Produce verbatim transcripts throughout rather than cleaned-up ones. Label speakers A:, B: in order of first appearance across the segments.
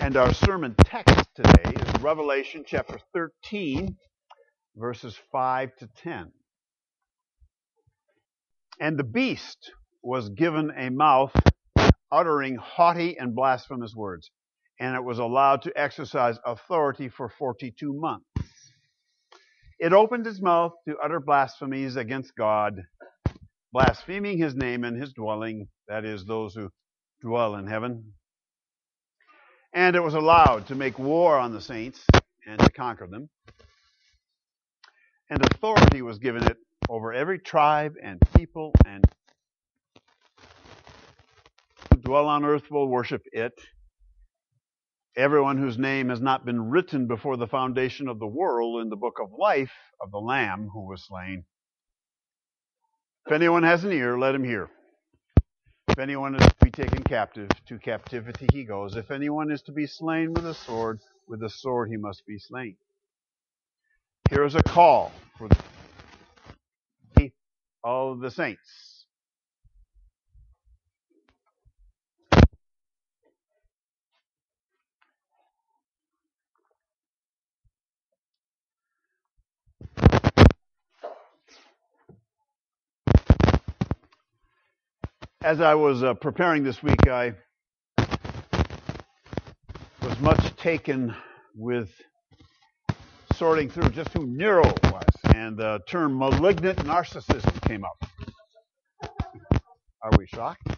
A: And our sermon text today is Revelation chapter thirteen, verses five to ten. And the beast was given a mouth uttering haughty and blasphemous words, and it was allowed to exercise authority for forty-two months. It opened its mouth to utter blasphemies against God, blaspheming his name and his dwelling, that is, those who dwell in heaven. And it was allowed to make war on the saints and to conquer them. And authority was given it over every tribe and people, and who dwell on earth will worship it. Everyone whose name has not been written before the foundation of the world in the book of life of the Lamb who was slain. If anyone has an ear, let him hear. If anyone is to be taken captive, to captivity he goes. If anyone is to be slain with a sword, with a sword he must be slain. Here is a call for the of the saints. As I was uh, preparing this week, I was much taken with sorting through just who Nero was, and the term malignant narcissism came up. Are we shocked?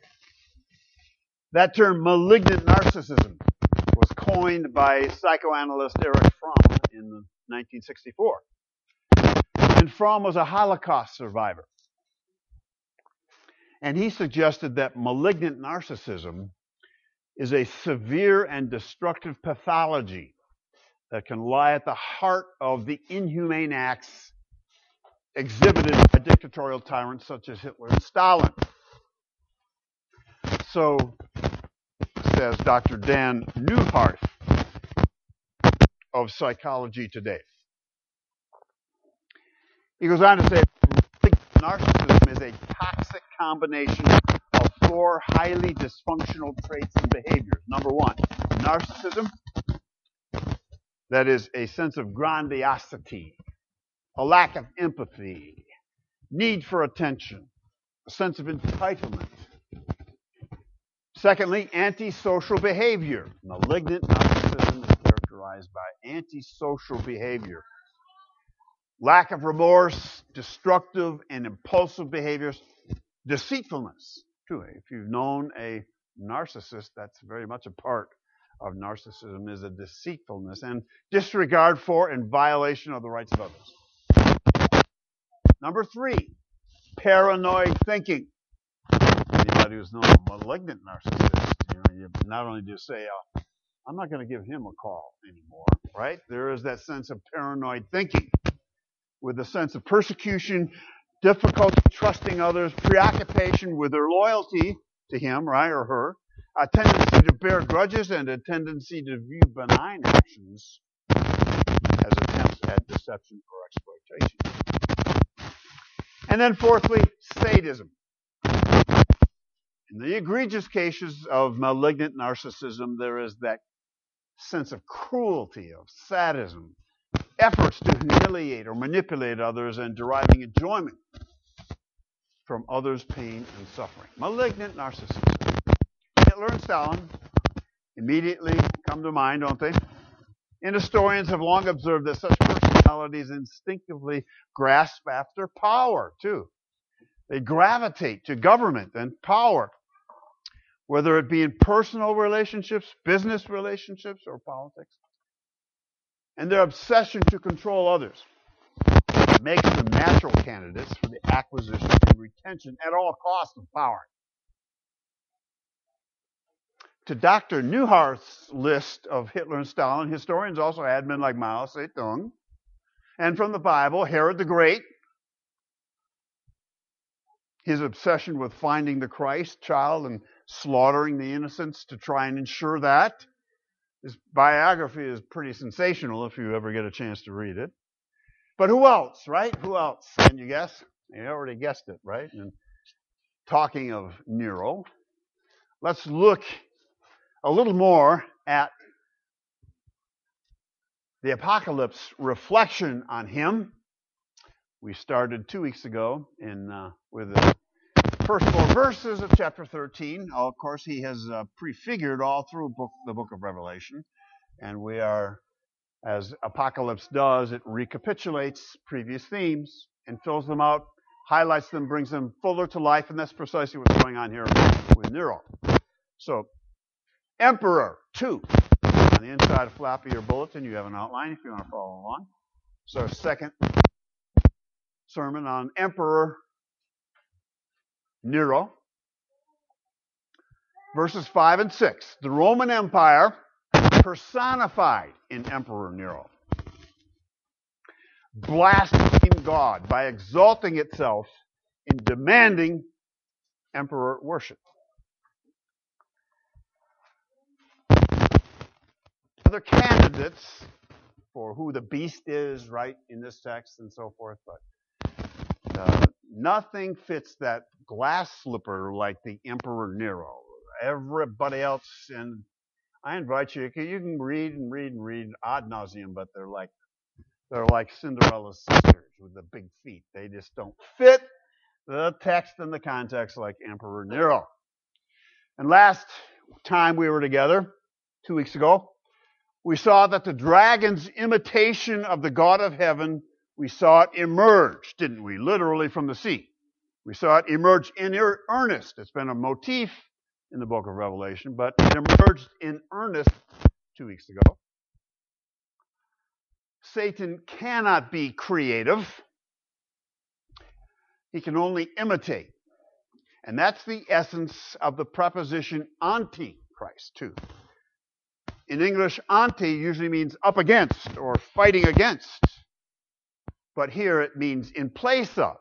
A: That term malignant narcissism was coined by psychoanalyst Erich Fromm in nineteen sixty-four. And Fromm was a Holocaust survivor. And he suggested that malignant narcissism is a severe and destructive pathology that can lie at the heart of the inhumane acts exhibited by dictatorial tyrants such as Hitler and Stalin. So, says Doctor Dan Neuharth of Psychology Today. He goes on to say, narcissism is a toxic combination of four highly dysfunctional traits and behaviors. Number one, narcissism, that is a sense of grandiosity, a lack of empathy, need for attention, a sense of entitlement. Secondly, antisocial behavior. Malignant narcissism is characterized by antisocial behavior. Lack of remorse, destructive and impulsive behaviors, deceitfulness. Too. If you've known a narcissist, that's very much a part of narcissism, is a deceitfulness and disregard for and violation of the rights of others. Number three, paranoid thinking. Anybody who's known a malignant narcissist, you know, you not only do you say, oh, I'm not going to give him a call anymore, right? There is that sense of paranoid thinking, with a sense of persecution, difficulty trusting others, preoccupation with their loyalty to him, right, or her, a tendency to bear grudges, and a tendency to view benign actions as attempts at deception or exploitation. And then fourthly, sadism. In the egregious cases of malignant narcissism, there is that sense of cruelty, of sadism, efforts to humiliate or manipulate others and deriving enjoyment from others' pain and suffering. Malignant narcissism. Hitler and Stalin immediately come to mind, don't they? And historians have long observed that such personalities instinctively grasp after power, too. They gravitate to government and power, whether it be in personal relationships, business relationships, or politics. And their obsession to control others makes them natural candidates for the acquisition and retention at all costs of power. To Doctor Neuharth's list of Hitler and Stalin, historians also add men like Mao Zedong, and from the Bible, Herod the Great, his obsession with finding the Christ child and slaughtering the innocents to try and ensure that. His biography is pretty sensational if you ever get a chance to read it. But who else, right? Who else? Can you guess? You already guessed it, right? And talking of Nero, let's look a little more at the Apocalypse reflection on him. We started two weeks ago in uh, with the first four verses of chapter thirteen. Oh, of course, he has uh, prefigured all through book, the book of Revelation, and we are, as Apocalypse does, it recapitulates previous themes and fills them out, highlights them, brings them fuller to life, and that's precisely what's going on here with Nero. So, Emperor two. On the inside flap of your bulletin, you have an outline if you want to follow along. So, second sermon on Emperor Nero. Verses five and six. The Roman Empire personified in Emperor Nero, blaspheming God by exalting itself in demanding emperor worship. Other candidates for who the beast is, right, in this text and so forth, but uh, nothing fits that glass slipper like the Emperor Nero. Everybody else, and I invite you, you can read and read and read ad nauseum, but they're like they're like Cinderella's sisters with the big feet. They just don't fit the text and the context like Emperor Nero. And last time we were together, two weeks ago, we saw that the dragon's imitation of the God of heaven, we saw it emerge, didn't we? Literally from the sea. We saw it emerge in earnest. It's been a motif in the book of Revelation, but it emerged in earnest two weeks ago. Satan cannot be creative. He can only imitate. And that's the essence of the preposition anti-Christ, too. In English, anti usually means up against or fighting against. But here it means in place of.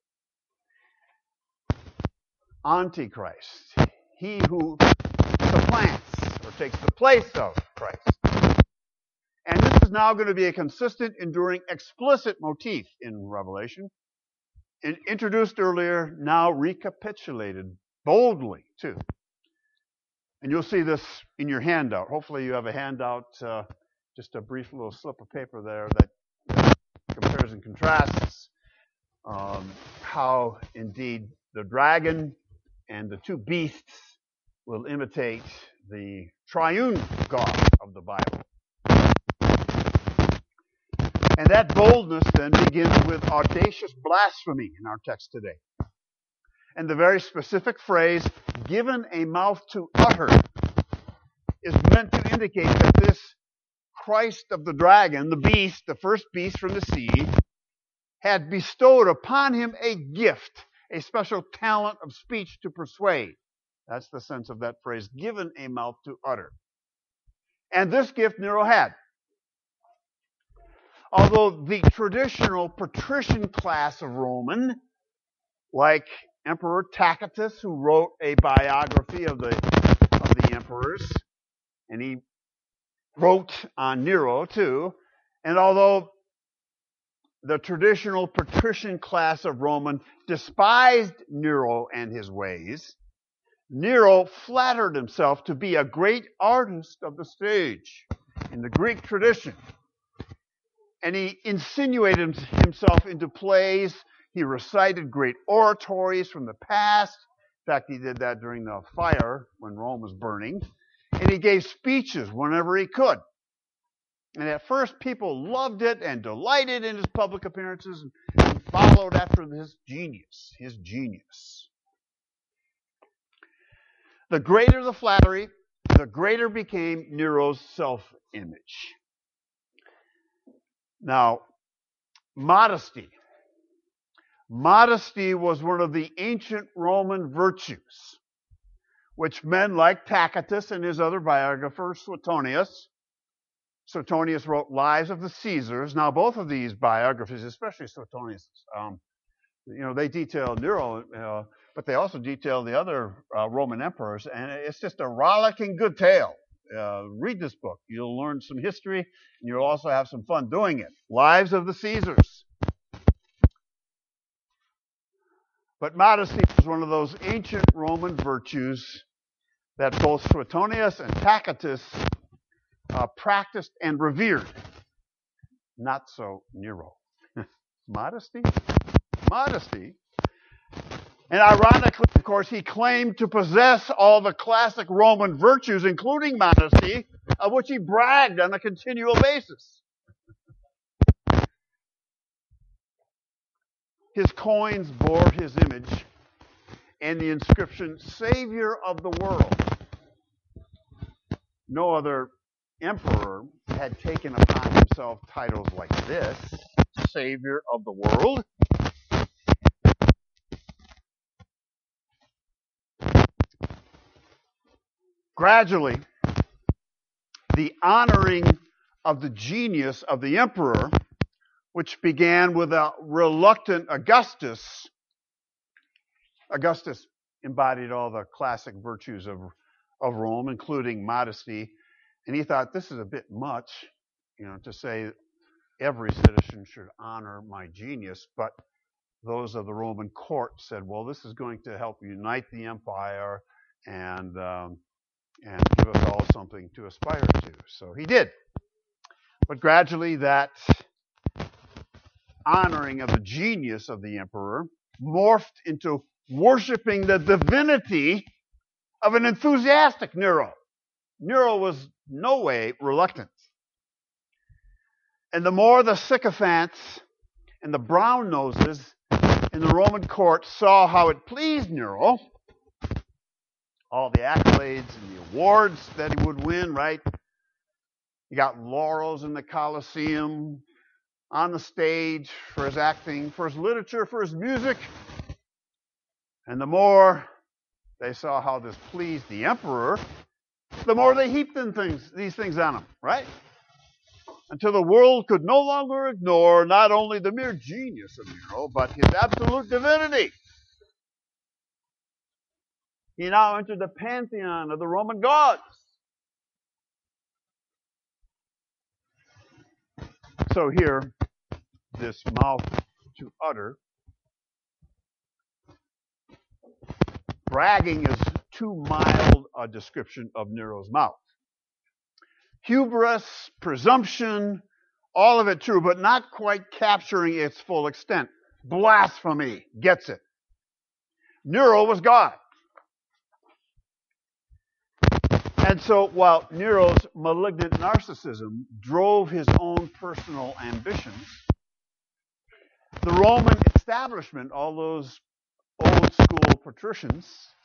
A: Antichrist. He who supplants or takes the place of Christ. And this is now going to be a consistent, enduring, explicit motif in Revelation. And introduced earlier, now recapitulated boldly, too. And you'll see this in your handout. Hopefully you have a handout, uh, just a brief little slip of paper there that compares and contrasts um, how, indeed, the dragon and the two beasts will imitate the triune God of the Bible. And that boldness then begins with audacious blasphemy in our text today. And the very specific phrase, given a mouth to utter, is meant to indicate that this Christ of the dragon, the beast, the first beast from the sea, had bestowed upon him a gift, a special talent of speech to persuade. That's the sense of that phrase, given a mouth to utter. And this gift Nero had. Although the traditional patrician class of Roman, like Emperor Tacitus, who wrote a biography of the, of the emperors, and he wrote on Nero too, and although the traditional patrician class of Roman despised Nero and his ways, Nero flattered himself to be a great artist of the stage in the Greek tradition. And he insinuated himself into plays. He recited great oratories from the past. In fact, he did that during the fire when Rome was burning. And he gave speeches whenever he could. And at first, people loved it and delighted in his public appearances and followed after his genius, his genius. The greater the flattery, the greater became Nero's self-image. Now, modesty. Modesty was one of the ancient Roman virtues, which men like Tacitus and his other biographer, Suetonius. Suetonius wrote Lives of the Caesars. Now, both of these biographies, especially Suetonius, um, you know, they detail Nero, uh, but they also detail the other uh, Roman emperors, and it's just a rollicking good tale. Uh, read this book. You'll learn some history, and you'll also have some fun doing it. Lives of the Caesars. But modesty was one of those ancient Roman virtues that both Suetonius and Tacitus uh, practiced and revered. not so Nero. Modesty? Modesty. And ironically, of course, he claimed to possess all the classic Roman virtues, including modesty, of which he bragged on a continual basis. His coins bore his image and the inscription, Savior of the World. No other emperor had taken upon himself titles like this, Savior of the World. Gradually, the honoring of the genius of the emperor, which began with a reluctant Augustus. Augustus embodied all the classic virtues of, of Rome, including modesty. And he thought, this is a bit much, you know, to say every citizen should honor my genius. But those of the Roman court said, well, this is going to help unite the empire and, um, and give us all something to aspire to. So he did. But gradually that honoring of the genius of the emperor morphed into worshiping the divinity of an enthusiastic Nero. Nero was no way reluctant. And the more the sycophants and the brown noses in the Roman court saw how it pleased Nero, all the accolades and the awards that he would win, right? He got laurels in the Colosseum, on the stage for his acting, for his literature, for his music. And the more they saw how this pleased the emperor, the more they heaped in things, these things on him, right? Until the world could no longer ignore not only the mere genius of Nero, but his absolute divinity. He now entered the pantheon of the Roman gods. So here, this mouth to utter. Bragging is too mild a description of Nero's mouth. Hubris, presumption, all of it true, but not quite capturing its full extent. Blasphemy gets it. Nero was God. And so while Nero's malignant narcissism drove his own personal ambitions, the Roman establishment, all those old school patricians,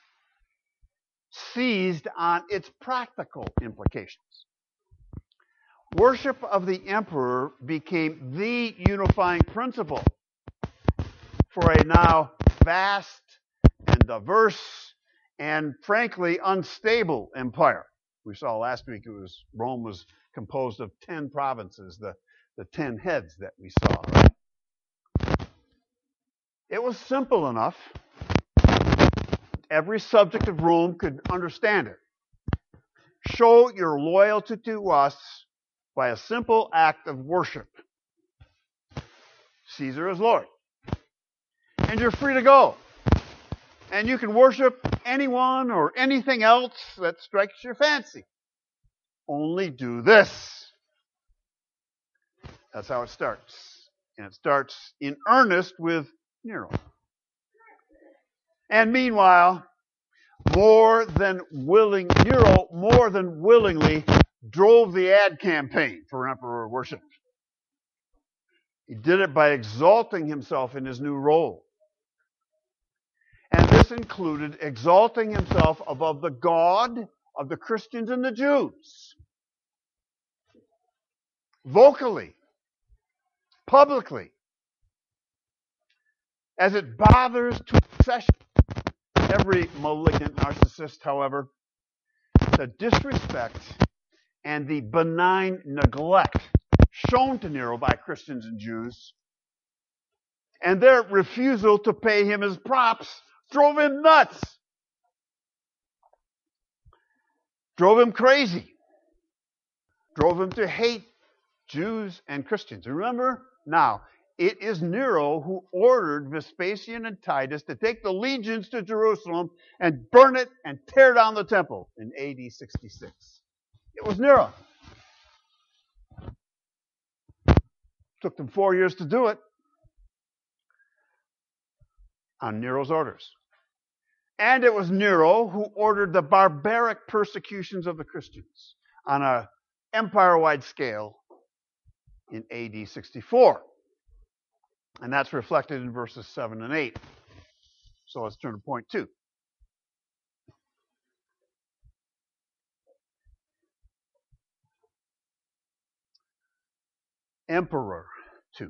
A: seized on its practical implications. Worship of the emperor became the unifying principle for a now vast and diverse and frankly unstable empire. We saw last week it was Rome was composed of ten provinces, the, the ten heads that we saw, right? It was simple enough. Every subject of Rome could understand it. Show your loyalty to us by a simple act of worship. Caesar is Lord. And you're free to go. And you can worship anyone or anything else that strikes your fancy. Only do this. That's how it starts. And it starts in earnest with Nero. And meanwhile, more than willing, Nero more than willingly drove the ad campaign for emperor worship. He did it by exalting himself in his new role. And this included exalting himself above the God of the Christians and the Jews. Vocally, publicly, as it bothers to obsession every malignant narcissist, however, the disrespect and the benign neglect shown to Nero by Christians and Jews and their refusal to pay him his props drove him nuts. Drove him crazy. Drove him to hate Jews and Christians. Remember, now, it is Nero who ordered Vespasian and Titus to take the legions to Jerusalem and burn it and tear down the temple in A D sixty-six. It was Nero. Took them four years to do it on Nero's orders. And it was Nero who ordered the barbaric persecutions of the Christians on an empire-wide scale in A D sixty-four. And that's reflected in verses seven and eight. So let's turn to point two. Emperor two.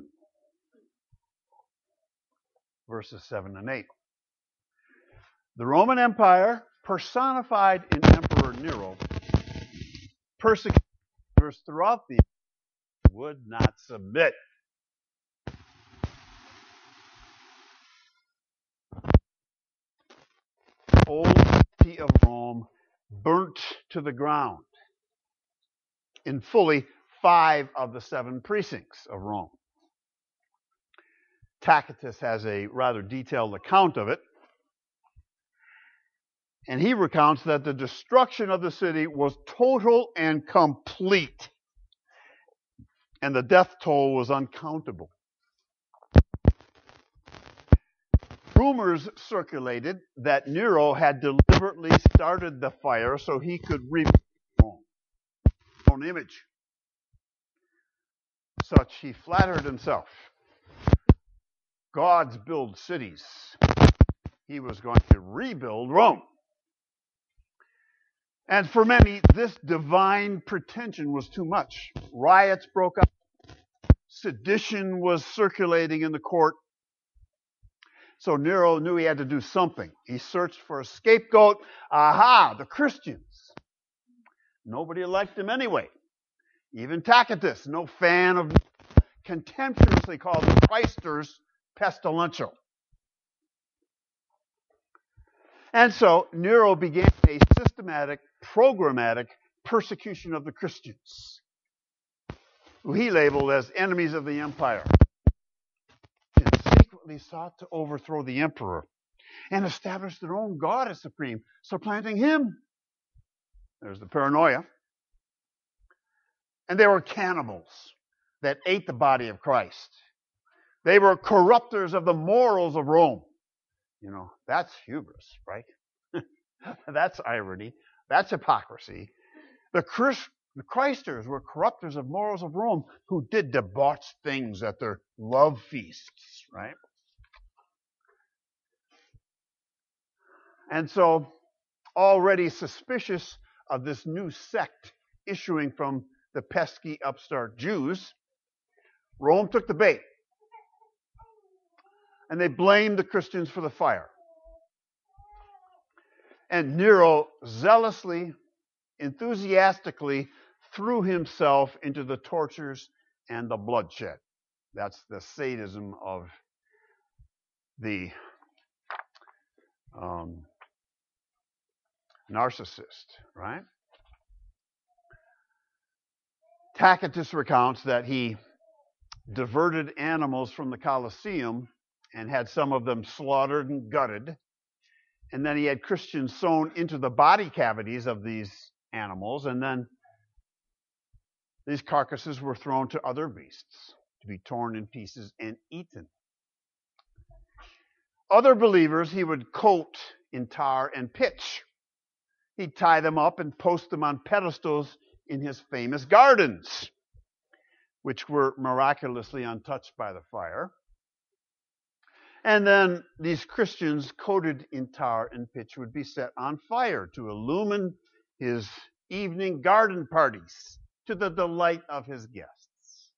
A: Verses seven and eight. The Roman Empire, personified in Emperor Nero, persecuted believers throughout the empire, would not submit. The old city of Rome burnt to the ground in fully five of the seven precincts of Rome. Tacitus has a rather detailed account of it. And he recounts that the destruction of the city was total and complete. And the death toll was uncountable. Rumors circulated that Nero had deliberately started the fire so he could rebuild his own image. Such he flattered himself. Gods build cities. He was going to rebuild Rome. And for many, this divine pretension was too much. Riots broke out. Sedition was circulating in the court. So Nero knew he had to do something. He searched for a scapegoat. Aha, the Christians. Nobody liked him anyway. Even Tacitus, no fan of, contemptuously called the Christers pestilential. And so Nero began a systematic, programmatic persecution of the Christians, who he labeled as enemies of the empire. And secretly sought to overthrow the emperor and establish their own God as supreme, supplanting him. There's the paranoia. And they were cannibals that ate the body of Christ. They were corrupters of the morals of Rome. You know, that's hubris, right? That's irony. That's hypocrisy. The, Christ, the Christers were corrupters of morals of Rome who did debauched things at their love feasts, right? And so, already suspicious of this new sect issuing from the pesky upstart Jews, Rome took the bait. And they blamed the Christians for the fire. And Nero zealously, enthusiastically threw himself into the tortures and the bloodshed. That's the sadism of the um, narcissist, right? Tacitus recounts that he diverted animals from the Colosseum and had some of them slaughtered and gutted. And then he had Christians sewn into the body cavities of these animals, and then these carcasses were thrown to other beasts to be torn in pieces and eaten. Other believers he would coat in tar and pitch. He'd tie them up and post them on pedestals in his famous gardens, which were miraculously untouched by the fire. And then these Christians coated in tar and pitch would be set on fire to illumine his evening garden parties to the delight of his guests.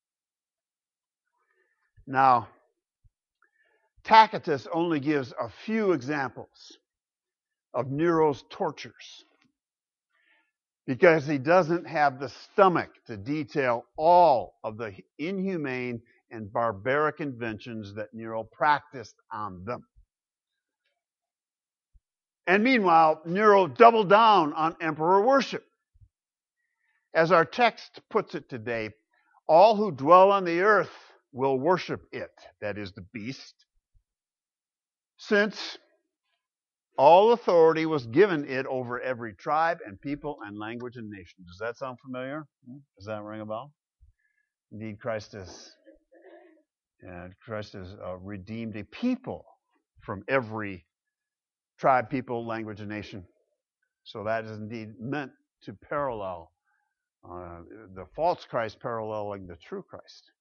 A: Now, Tacitus only gives a few examples of Nero's tortures because he doesn't have the stomach to detail all of the inhumane and barbaric inventions that Nero practiced on them. And meanwhile, Nero doubled down on emperor worship. As our text puts it today, all who dwell on the earth will worship it, that is the beast, since all authority was given it over every tribe and people and language and nation. Does that sound familiar? Does that ring a bell? Indeed, Christ is And Christ has uh, redeemed a people from every tribe, people, language, and nation. So that is indeed meant to parallel uh, the false Christ paralleling the true Christ.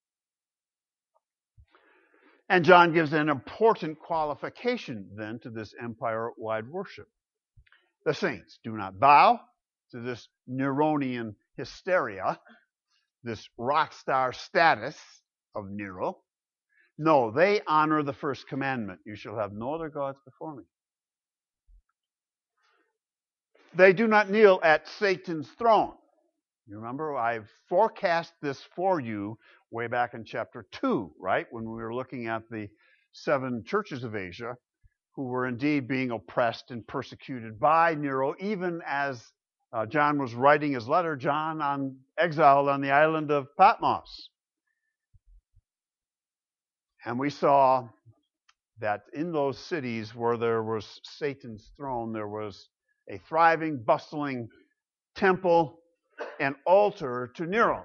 A: And John gives an important qualification then to this empire-wide worship. The saints do not bow to this Neronian hysteria, this rock star status of Nero. No, they honor the first commandment. You shall have no other gods before me. They do not kneel at Satan's throne. You remember, I've forecast this for you way back in chapter two, right? When we were looking at the seven churches of Asia who were indeed being oppressed and persecuted by Nero, even as uh, John was writing his letter, John on exiled on the island of Patmos. And we saw that in those cities where there was Satan's throne, there was a thriving, bustling temple and altar to Nero.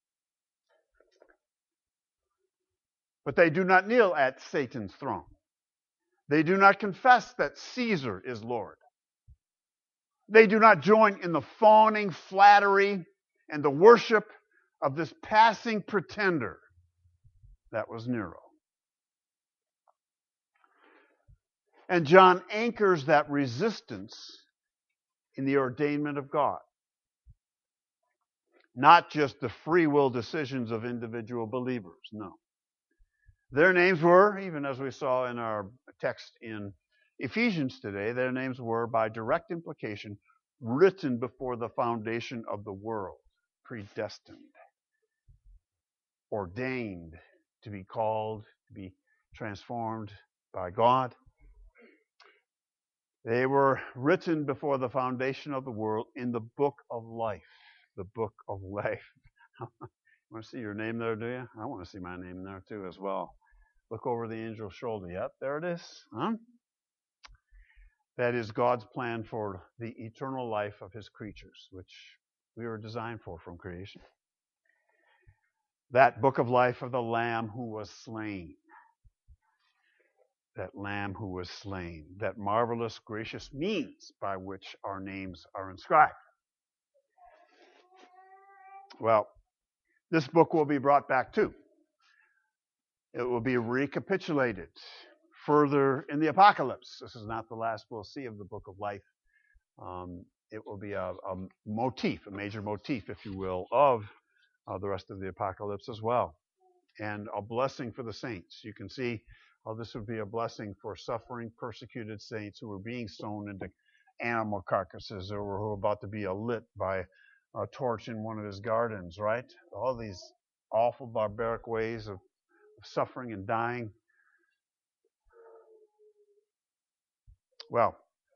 A: But they do not kneel at Satan's throne. They do not confess that Caesar is Lord. They do not join in the fawning flattery and the worship of this passing pretender that was Nero. And John anchors that resistance in the ordainment of God. Not just the free will decisions of individual believers, no. Their names were, even as we saw in our text in Ephesians today, their names were, by direct implication, written before the foundation of the world, predestined, ordained to be called, to be transformed by God. They were written before the foundation of the world in the book of life. The book of life. You want to see your name there, do you? I want to see my name there too as well. Look over the angel's shoulder. Yep, there it is. Huh? That is God's plan for the eternal life of his creatures, which we were designed for from creation. That book of life of the Lamb who was slain. That Lamb who was slain. That marvelous, gracious means by which our names are inscribed. Well, this book will be brought back too. It will be recapitulated further in the Apocalypse. This is not the last we'll see of the book of life. Um, it will be a, a motif, a major motif, if you will, of uh, the rest of the Apocalypse as well. And a blessing for the saints. You can see how this would be a blessing for suffering, persecuted saints who were being sewn into animal carcasses or who were about to be lit by a torch in one of his gardens, right? All these awful barbaric ways of, of suffering and dying. Well,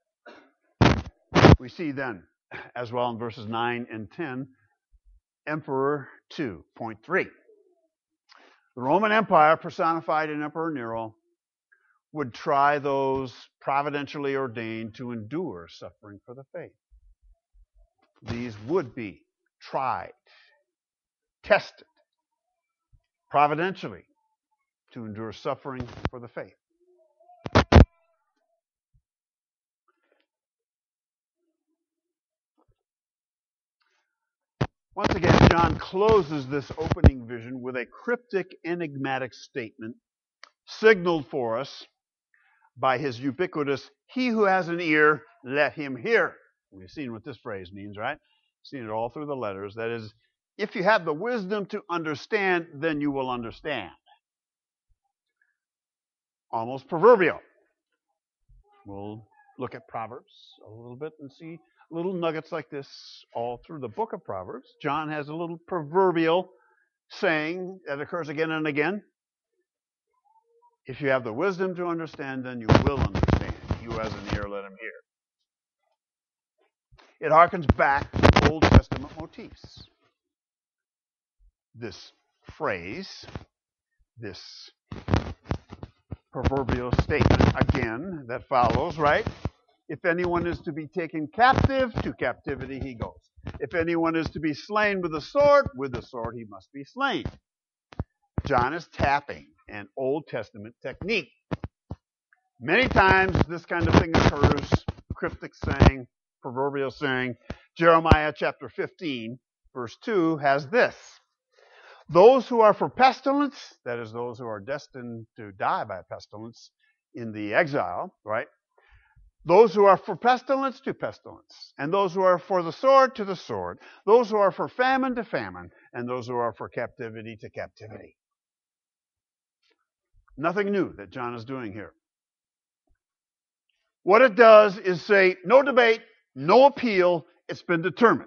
A: we see then, as well in verses nine and ten, Emperor two point three. The Roman Empire, personified in Emperor Nero, would try those providentially ordained to endure suffering for the faith. These would be tried, tested, providentially to endure suffering for the faith. Once again, John closes this opening vision with a cryptic, enigmatic statement signaled for us by his ubiquitous, "He who has an ear, let him hear." We've seen what this phrase means, right? We've seen it all through the letters. That is, if you have the wisdom to understand, then you will understand. Almost proverbial. We'll look at Proverbs a little bit and see little nuggets like this all through the book of Proverbs. John has a little proverbial saying that occurs again and again. If you have the wisdom to understand, then you will understand. He who has an ear, let him hear. It harkens back to Old Testament motifs. This phrase, this proverbial statement, again, that follows, right? If anyone is to be taken captive, to captivity he goes. If anyone is to be slain with a sword, with a sword he must be slain. John is tapping an Old Testament technique. Many times this kind of thing occurs, cryptic saying, proverbial saying. Jeremiah chapter fifteen, verse two has this. Those who are for pestilence, that is, those who are destined to die by pestilence in the exile, right? Those who are for pestilence, to pestilence. And those who are for the sword, to the sword. Those who are for famine, to famine. And those who are for captivity, to captivity. Nothing new that John is doing here. What it does is say, no debate, no appeal, it's been determined.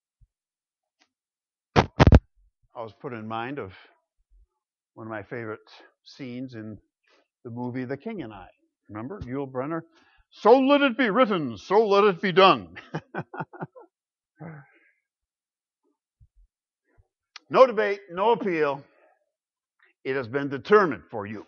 A: I was put in mind of one of my favorite scenes in the movie The King and I. Remember? Yul Brynner. So let it be written, so let it be done. No debate, no appeal. It has been determined for you.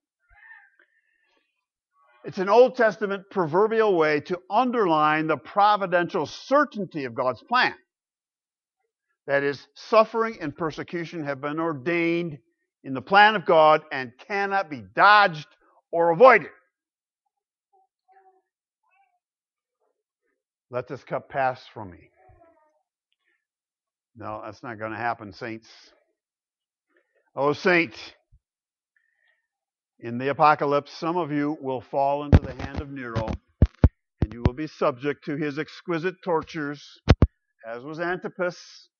A: It's an Old Testament proverbial way to underline the providential certainty of God's plan. That is, suffering and persecution have been ordained in the plan of God and cannot be dodged or avoided. Let this cup pass from me. No, that's not going to happen, saints. Oh, saint, in the apocalypse, some of you will fall into the hand of Nero, and you will be subject to his exquisite tortures, as was Antipas.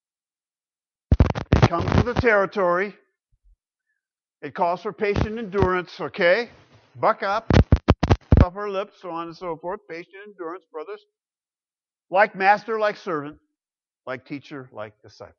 A: It comes with the territory. It calls for patient endurance, okay? Buck up, puff our lips, so on and so forth. Patient endurance, brothers. Like master, like servant, like teacher, like disciple.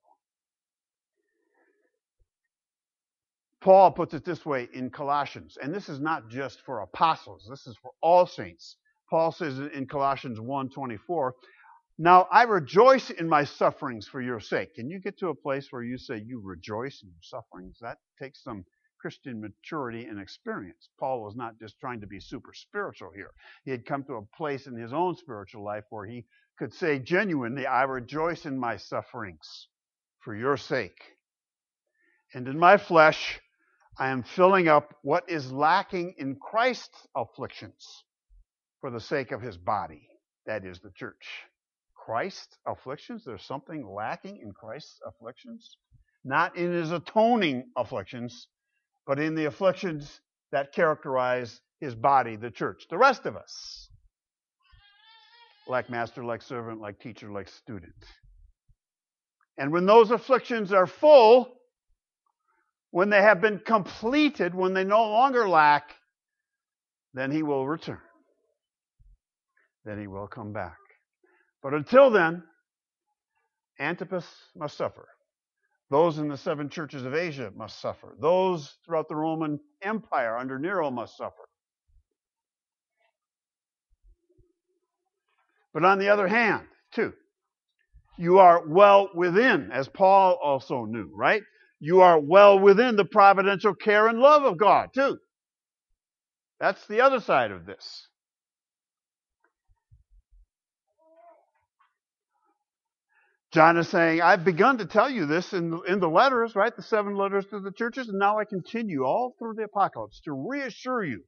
A: Paul puts it this way in Colossians, and this is not just for apostles, this is for all saints. Paul says in Colossians one twenty-four, now I rejoice in my sufferings for your sake. Can you get to a place where you say you rejoice in your sufferings? That takes some Christian maturity and experience. Paul was not just trying to be super spiritual here. He had come to a place in his own spiritual life where he could say genuinely, I rejoice in my sufferings for your sake. And in my flesh, I am filling up what is lacking in Christ's afflictions for the sake of his body, that is the church. Christ's afflictions? There's something lacking in Christ's afflictions? Not in his atoning afflictions, but in the afflictions that characterize his body, the church. The rest of us, like master, like servant, like teacher, like student. And when those afflictions are full, when they have been completed, when they no longer lack, then he will return. Then he will come back. But until then, Antipas must suffer. Those in the seven churches of Asia must suffer. Those throughout the Roman Empire under Nero must suffer. But on the other hand, too, you are well within, as Paul also knew, right? You are well within the providential care and love of God, too. That's the other side of this. John is saying, I've begun to tell you this in, in the letters, right? The seven letters to the churches, and now I continue all through the apocalypse to reassure you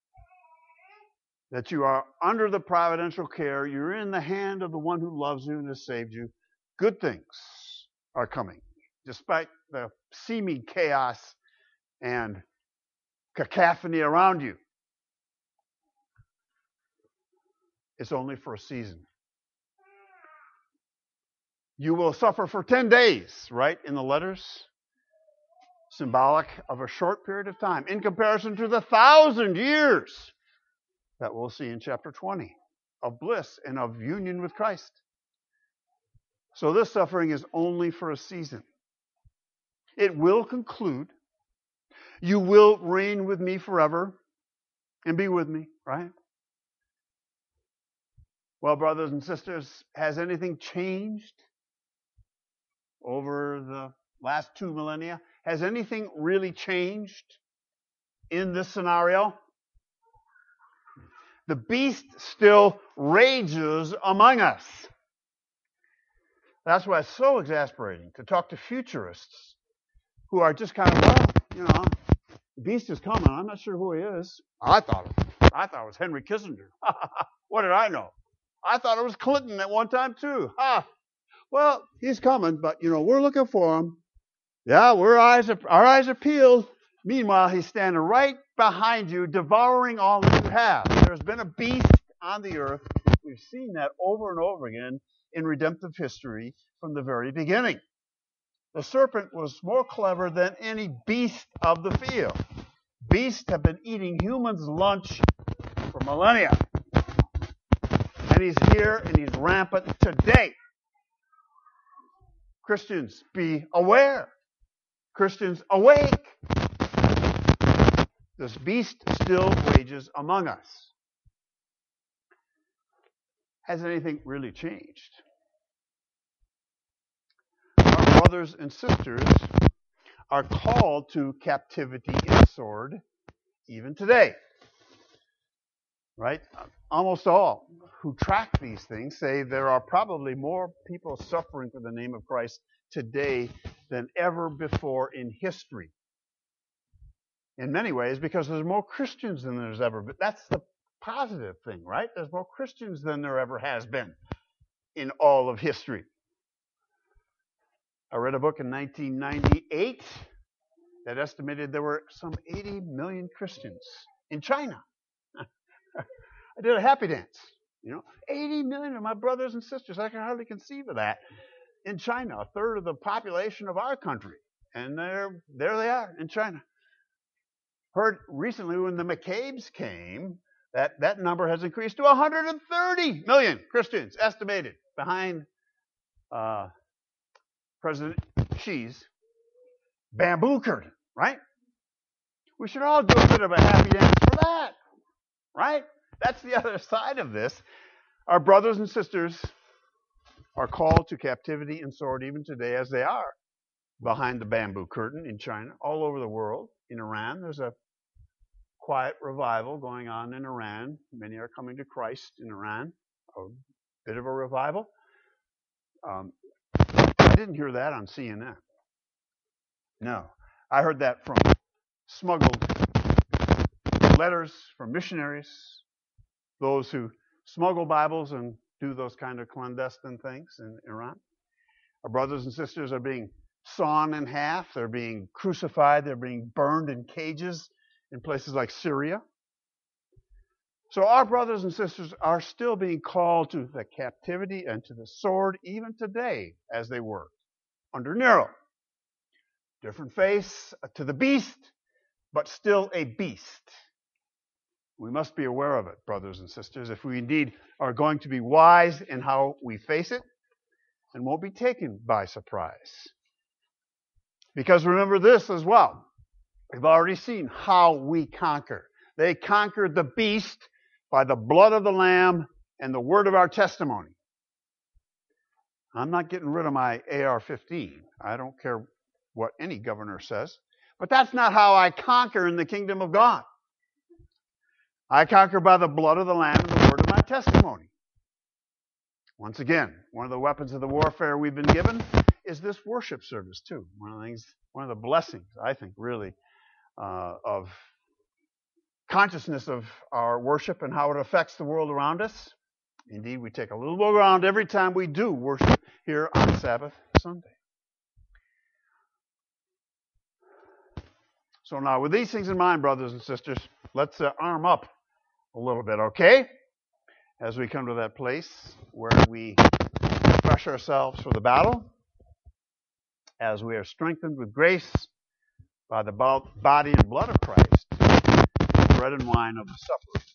A: that you are under the providential care. You're in the hand of the one who loves you and has saved you. Good things are coming, despite the seeming chaos and cacophony around you. It's only for a season. You will suffer for ten days, right, in the letters. Symbolic of a short period of time in comparison to the thousand years that we'll see in chapter twenty of bliss and of union with Christ. So this suffering is only for a season. It will conclude. You will reign with me forever and be with me, right? Well, brothers and sisters, has anything changed over the last two millennia? Has anything really changed in this scenario? The beast still rages among us. That's why it's so exasperating to talk to futurists who are just kind of, well, you know, the beast is coming. I'm not sure who he is. I thought it, I thought it was Henry Kissinger. What did I know? I thought it was Clinton at one time too. Ha! Well, he's coming, but you know, we're looking for him. Yeah, we're eyes are, our eyes are peeled. Meanwhile, he's standing right behind you, devouring all that you have. There's been a beast on the earth. We've seen that over and over again in redemptive history from the very beginning. The serpent was more clever than any beast of the field. Beasts have been eating humans' lunch for millennia. And he's here and he's rampant today. Christians, be aware. Christians, awake. This beast still wages among us. Has anything really changed? Our brothers and sisters are called to captivity and sword even today. Right? Almost all who track these things say there are probably more people suffering for the name of Christ today than ever before in history. In many ways, because there's more Christians than there's ever been. That's the positive thing, right? There's more Christians than there ever has been in all of history. I read a book in nineteen ninety-eight that estimated there were some eighty million Christians in China. I did a happy dance, you know, eighty million of my brothers and sisters. I can hardly conceive of that in China, a third of the population of our country, and there, there they are in China. Heard recently when the McCabe's came that that number has increased to one hundred thirty million Christians estimated behind uh, President Xi's bamboo curtain, right? We should all do a bit of a happy dance for that, right? That's the other side of this. Our brothers and sisters are called to captivity and sword even today, as they are behind the bamboo curtain in China, all over the world. In Iran, there's a quiet revival going on in Iran. Many are coming to Christ in Iran. A bit of a revival. Um, I didn't hear that on C N N. No. I heard that from smuggled letters from missionaries, those who smuggle Bibles and do those kind of clandestine things in Iran. Our brothers and sisters are being sawn in half. They're being crucified. They're being burned in cages in places like Syria. So our brothers and sisters are still being called to the captivity and to the sword even today, as they were under Nero. Different face to the beast, but still a beast. We must be aware of it, brothers and sisters, if we indeed are going to be wise in how we face it and won't be taken by surprise. Because remember this as well. We've already seen how we conquer. They conquered the beast by the blood of the Lamb and the word of our testimony. I'm not getting rid of my A R fifteen. I don't care what any governor says. But that's not how I conquer in the kingdom of God. I conquer by the blood of the Lamb and the word of my testimony. Once again, one of the weapons of the warfare we've been given is this worship service too. One of the things, one of the blessings, I think, really, uh, of consciousness of our worship and how it affects the world around us. Indeed, we take a little look around every time we do worship here on Sabbath Sunday. So now, with these things in mind, brothers and sisters, let's uh, arm up a little bit, okay? As we come to that place where we refresh ourselves for the battle, as we are strengthened with grace by the body and blood of Christ, the bread and wine of the supper